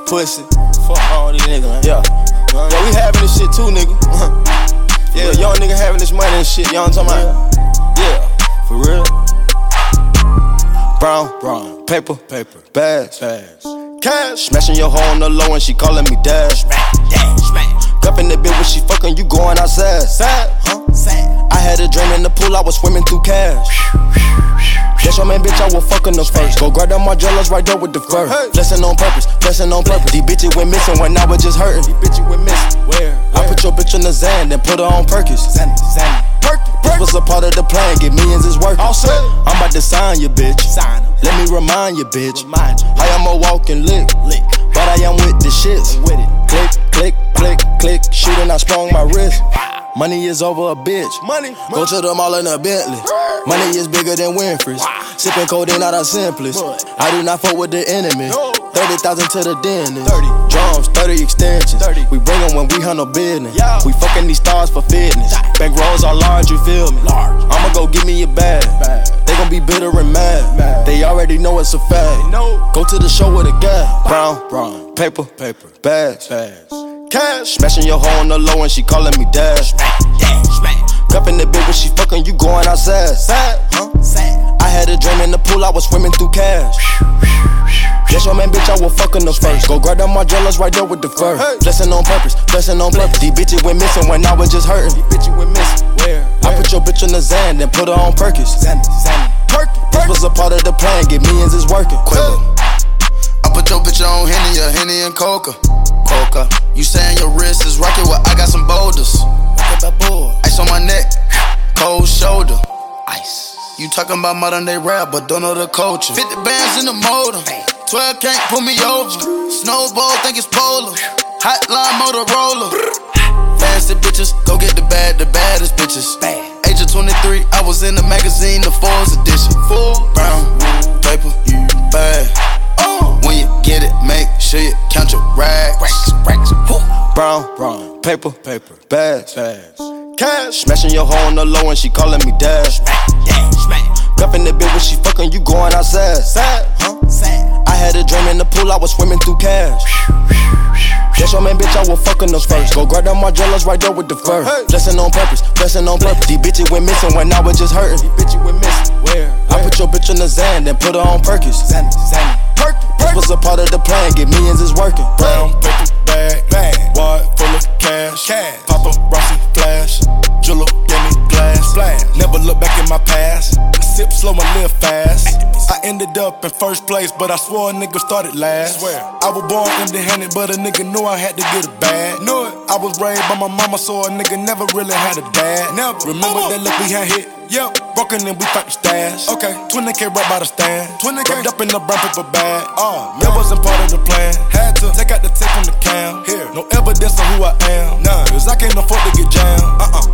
pussy. Fuck all these niggas, man. Yeah. Yeah, we having this shit too, nigga. Yeah, young nigga having this money and shit, you know what I'm talking about? Yeah, for real. Brown, paper, bags, cash. Smashing your hoe on the low and she calling me dad. Cupping the bitch when she fucking, you going outside. Sad. I had a dream in the pool, I was swimming through cash. That's your man, bitch, I was fucking the first. Go grab them Margellas right there with the fur. Blessing on purpose. These bitches went missing when I was just hurting. Where? I put your bitch in the Zan, then put her on Perkins. This was a part of the plan, get millions is working. I'm about to sign you, bitch. Let me remind you, bitch. I am a walking lick, but I am with the shits. Click, shooting, I sprung my wrist. Money is over a bitch. Go to the mall in a Bentley. Money is bigger than Winfrey's. Sipping codeine out of Simplest. I do not fuck with the enemy. 30,000 to the dentist. 30 drums, 30 extensions. We bring them when we handle business. We fucking these stars for fitness. Bank rolls are large, you feel me? I'ma go give me a bag. They gon' be bitter and mad. They already know it's a fact. Go to the show with a guy. Brown, paper, bags, cash. Smashing your hoe on the low and she calling me dad. Cupping the bitch when she fucking, you going outside. I had a dream in the pool, I was swimming through cash. That's your man, bitch, I was fucking the first. Go grab them Margellas right there with the fur. Blessing on purpose. These bitches went missing when I was just hurting. Where? I put your bitch in the Zan, then put her on Perkins. This was a part of the plan, get millions is working. I put your bitch on Henny and Coca. You saying your wrist is rocket, well I got some boulders. Ice on my neck, cold shoulder. Ice. You talking about modern day rap, but don't know the culture. 50 bands in the motor, 12 can't pull me over. Snowball, think it's polar. Hotline Motorola. Fancy bitches, go get the baddest bitches. Age of 23, I was in the magazine, the Forbes edition. Brown, paper, bag. When you get it, make sure you count your racks. Brown, paper, bags, cash. Smashing your hoe on the low and she calling me dad. Cupping the bitch when she fucking, you going outside. I had a dream in the pool, I was swimming through cash. That's your man, bitch, I was fucking the first. Go grab them Margellas right there with the fur. Blessing on purpose. These bitches went missing when I was just hurting. Where? I put your bitch in the Zan, then put her on Perkins. This was a part of the plan, get millions is working. Brown paper bag, wad full of cash. Paparazzi flash, Jewel gave me glass. Never look back in my past. I sip slow and live fast. I ended up in first place, but I swore a nigga started last. I was born empty-handed, but a nigga knew I had to get a bag. I was raised by my mama, so a nigga never really had a dad. Remember that look we had hit? Broken and we found the stash. 20K right by the stand. 20K wrapped up in the brown paper bag. That wasn't part of the plan. Had to take out the tape from the cam. No evidence of who I am. Cause I can't afford to get jammed.